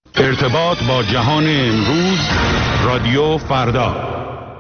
ارتباط با جهان امروز، رادیو فردا.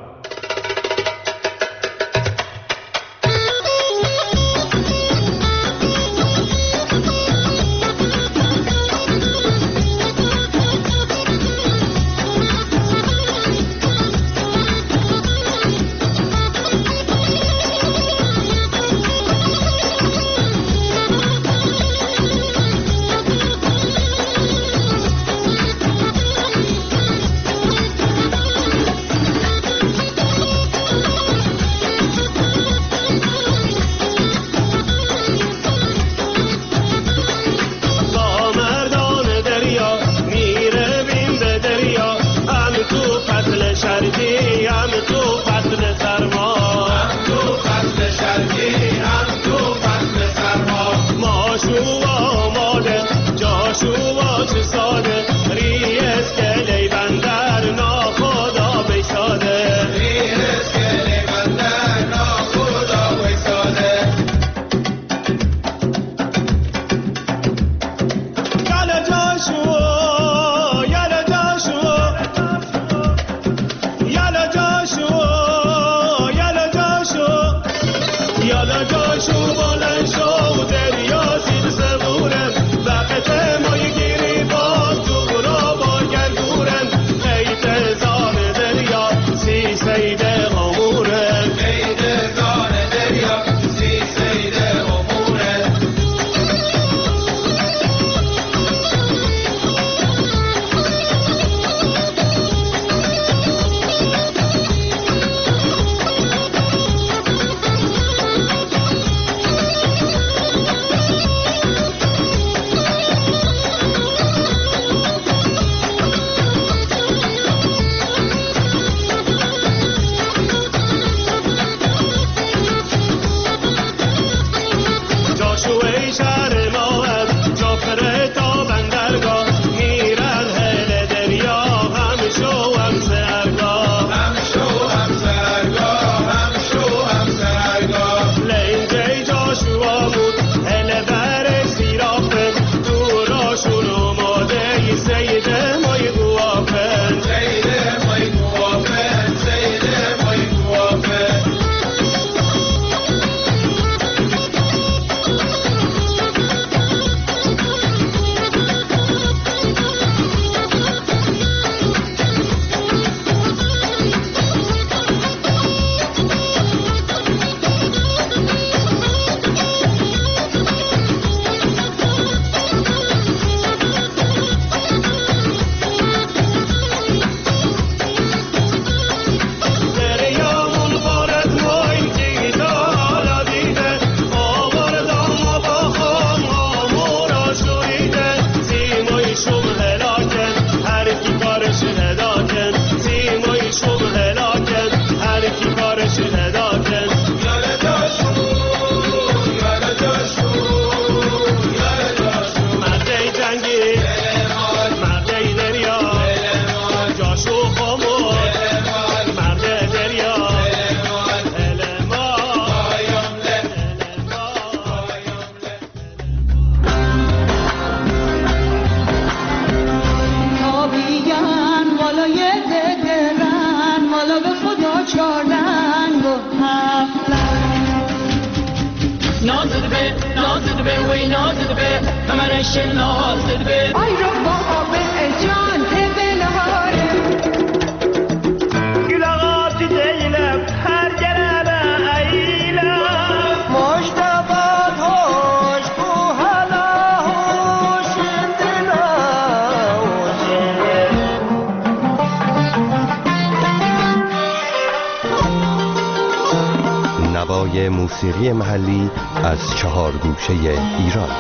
نوای موسیقی محلی از 4 گوشه ایران.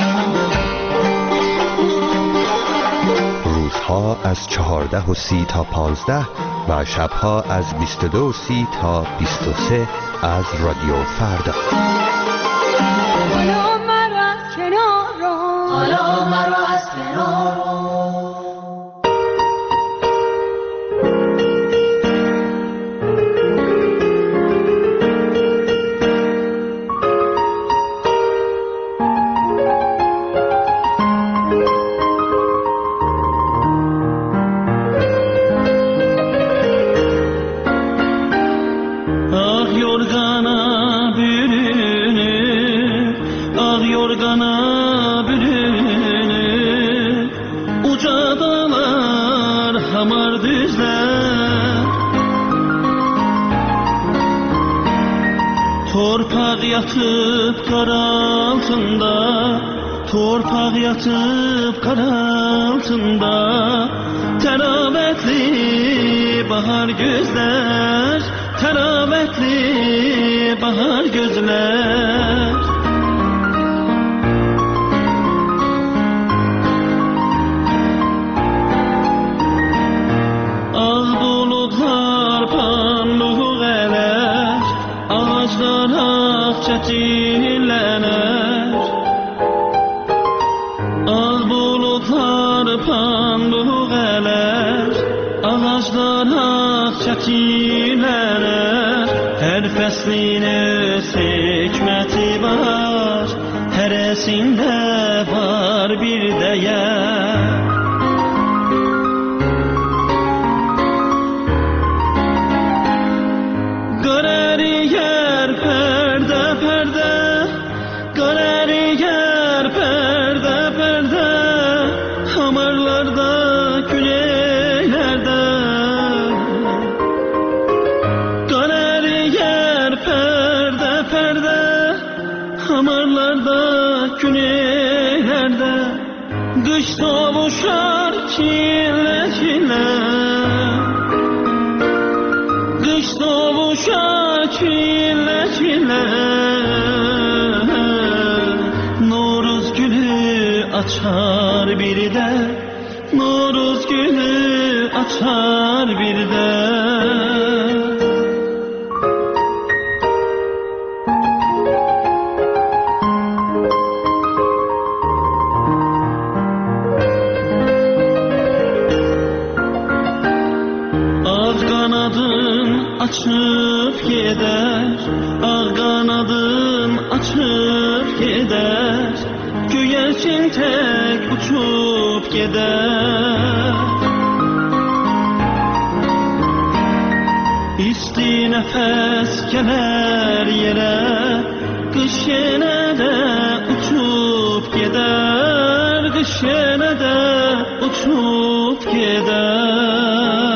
روزها از 14:30 تا 15 و شبها از 22:30 تا 23 از رادیو فردا. حالا مرا از کنار رو، حالا مرا از کنار رو. hamar düzler. Torpaq yatıp qar altında, torpaq yatıp qar altında, təravətli bahar gözlər, təravətli bahar gözlər. Ağ bulutlar pambıq ələr, ağaclar ağ çəçilənər. Ağ bulutlar pambıq ələr, ağaclar ağ çəçilənər. Hər fəslin öz hikməti var, hərəsində var bir dəyər. Qış sovuşar çile çile, qış sovuşar çile çile. Noruz gülü açar bir de, Noruz gülü açar bir de. Açıp gider, ağ kanadın açıp gider, göyerçin tek uçup gider. İsti nefes gelir yere, kış yine de uçup gider, kış yine de uçup gider.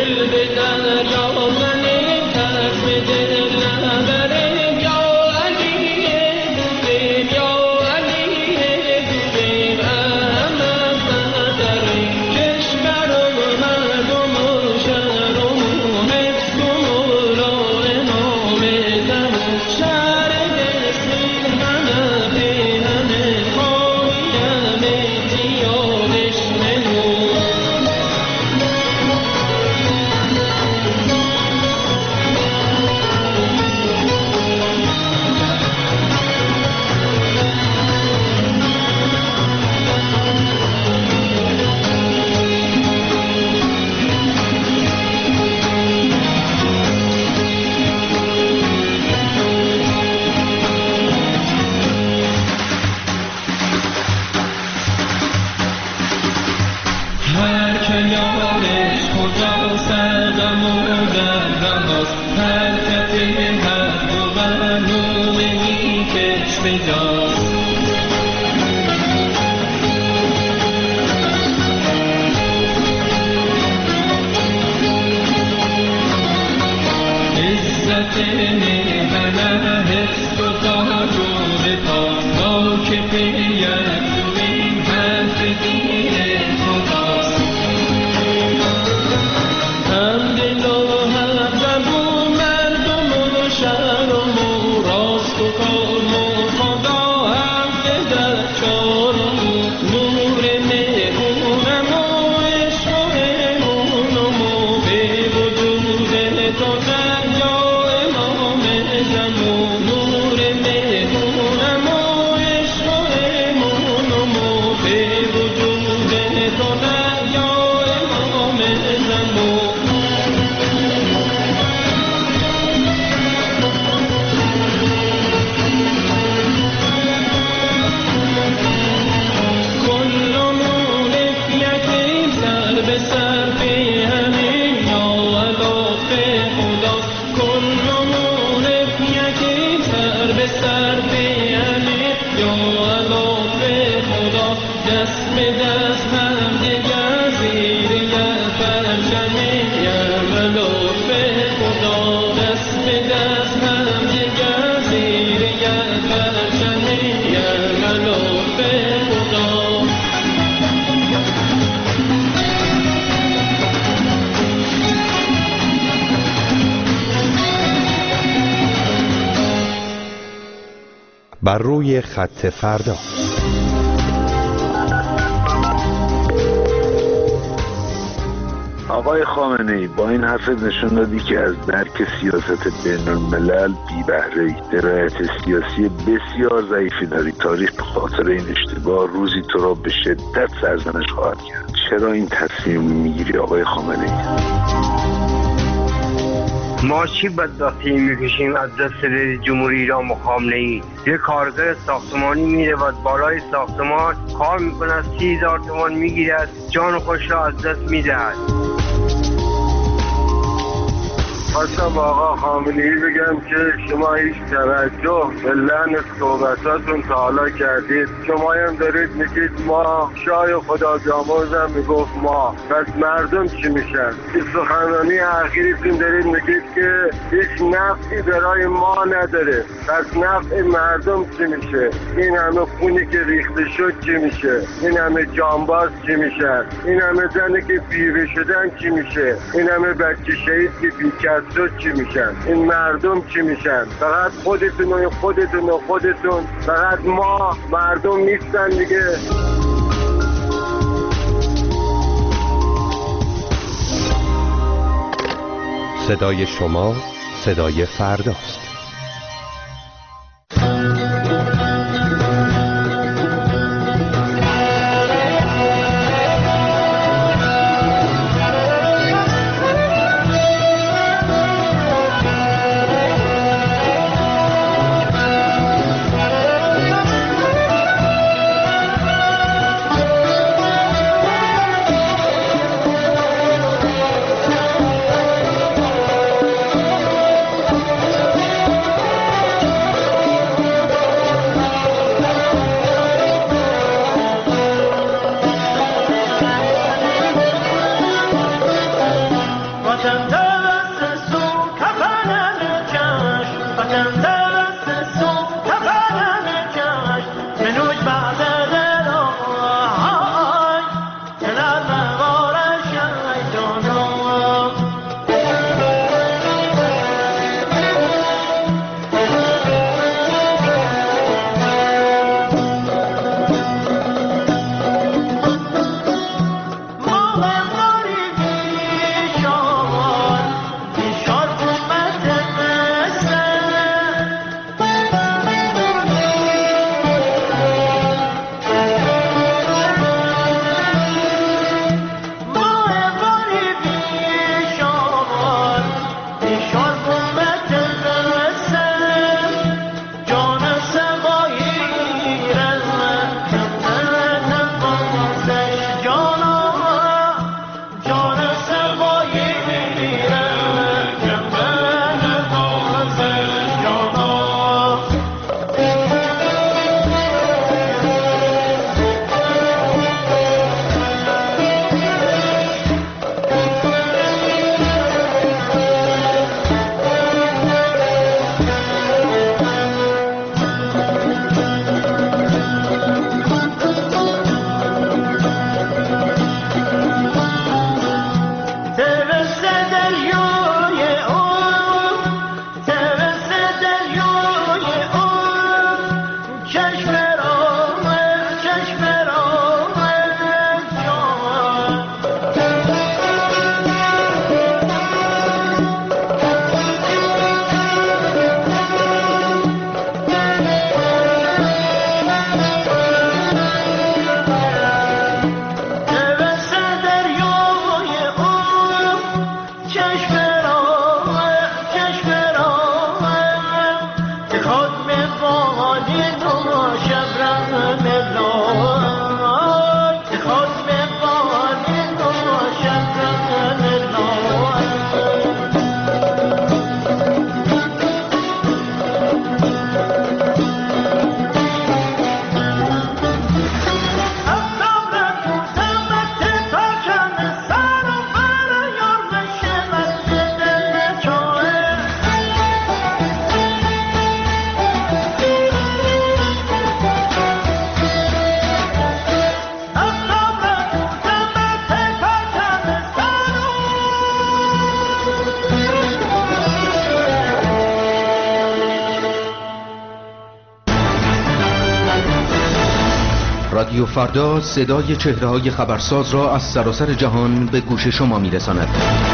Ya Ali حرکت هر دو برنامه‌ای کش بجاست. عزت میهنه حفظ و تاج و وفا تا که پیت تو این حرف دین خداست. هم دل و هم زبون مردم و شهر و مو راست و کام و خدا هم در چارم نور مهمونم و عشق و امونم و به وجود تو دریا امام زمان. نور مهمونم و عشق و امونم و به وجود تو دریا امام زمان. کلمون یکی سر به سر به همین ناولاف خداست. کلمون یکی سر به سر به همین ناولاف خدا. دست به دست هم دیگر زیر یه پرچم یملاف خدا. دست به دست هم دیگر زیر یه پرچم یملاف خدا. بر روی خط فردا. آقای خامنه‌ای، با این حرف نشون دادی که از درک سیاست بین الملل بی بهره‌ای، درایت سیاسی بسیار ضعیفی داری. تاریخ به خاطر این اشتباه روزی تو را به شدت سرزنش خواهد کرد. چرا این تصمیم میگیری آقای خامنه‌ای؟ ما چی بدبختی میکشیم از دست رئیس جمهوری ایران و خامنه‌ای؟ یه کارگر ساختمانی میره و بالای ساختمان کار میکنه، 30,000 تومان میگیرد، جان خودش را از دست میدهد. خواستم آقا خامنه‌ای بگم که شما هیچ توجه به لحن صحبتاتون تا حالا کردید. شما هم دارید میگید ما، شاه خدا بیامرزم میگفت ما، پس مردم چی میشن؟ این سخنرانی اخیرتون دارید میگید که هیچ نفعی برای ما نداره، پس نفع مردم چی میشه؟ این همه خونی که ریخته شد چی میشه؟ این همه جانباز چی میشن؟ این همه زنی که بیوه شدن چی میشه؟ این همه بچه شهید که بیکس شد چی میشن؟ این مردم چی میشن؟ فقط خودتون و خودتون و خودتون، فقط ما مردم نیستن دیگه. صدای شما صدای فرداست. رادیو فردا صدای چهره‌های خبرساز را از سراسر جهان به گوش شما می‌رساند.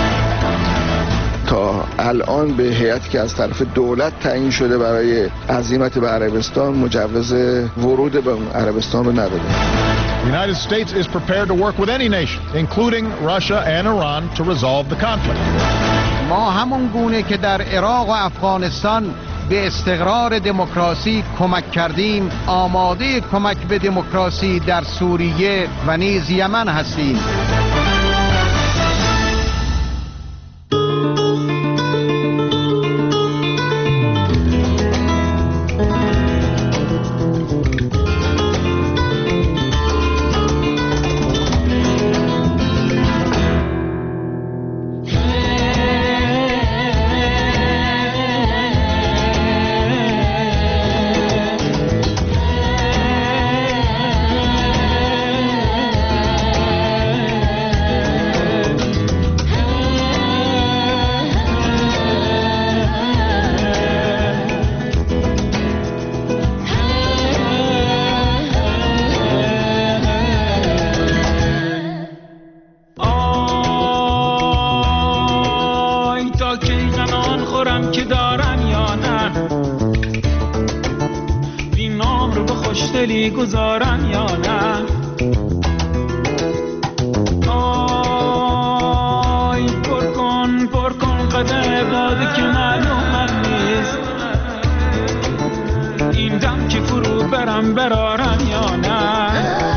تا الان به هیئتی که از طرف دولت تعیین شده برای عزیمت به عربستان مجوز ورود به عربستان رو نداده. The United States is prepared to work with any nation, including Russia and Iran, to resolve the conflict. ما همون گونه که در عراق و افغانستان به استقرار دموکراسی کمک کردیم، آماده کمک به دموکراسی در سوریه و نیز یمن هستیم. گذارم یا نه؟ آی پر کن قدر باده که معلوم نیست این دم که فرو برارم یا نه؟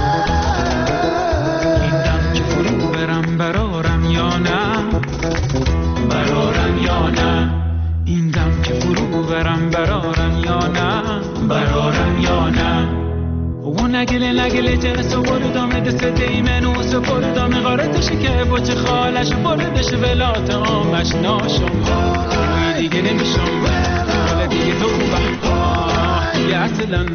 این دم که فرو برارم یا نه؟ برارم یا نه؟ این دم که فرو برارم یا نه؟ برارم یا نه؟ و نگله جنس و بردامه دست دیمنوس و بردامه غارتشه که بچه خالش بردش ولات آمش ناشم دیگه نمیشم حالا دیگه تو دیگه اصلا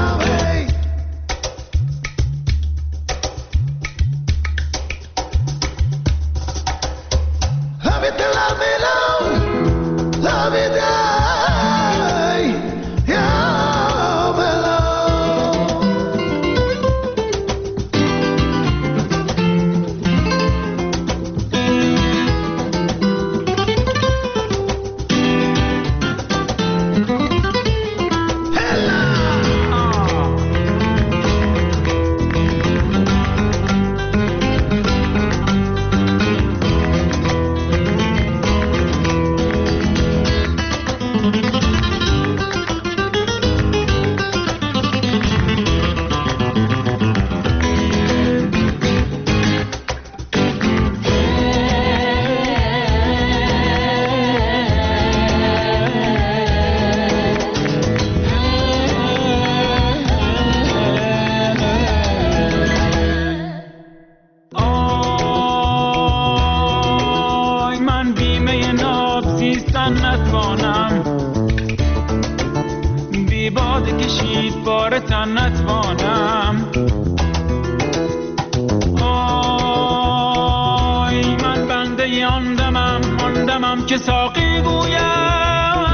که ساقی گویم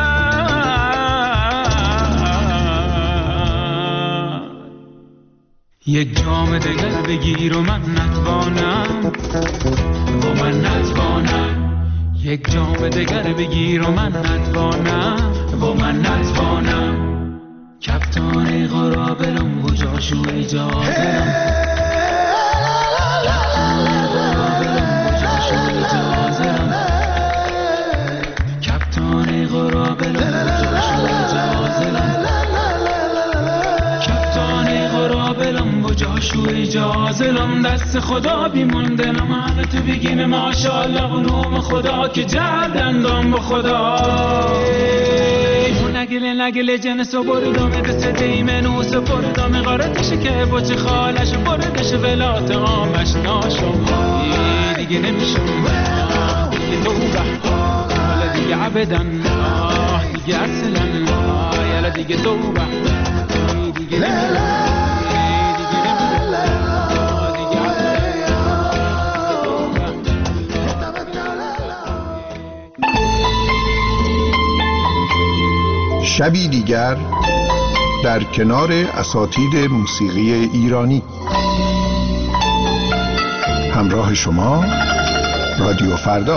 یک جام دگر بگیر و من نتوانم یک جام دگر بگیر و من نتوانم کپتان غرابلم و جاشو اجازه اجازلم دست خدا بیموندنم همه تو بگیم ماشاءالله قنوم خدا که جردندم با خدا نگله جنس و بردامه دست دیمنوس و بردامه غارتشه که بچه خالش بردش ولات آمش ناشم دیگه نمیشم دیگه توبه حالا دیگه عبدن دیگه اصلا یالا دیگه توبه دیگه نمیشم شبی دیگر در کنار اساتید موسیقی ایرانی. همراه شما رادیو فردا.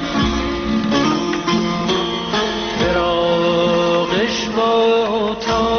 تا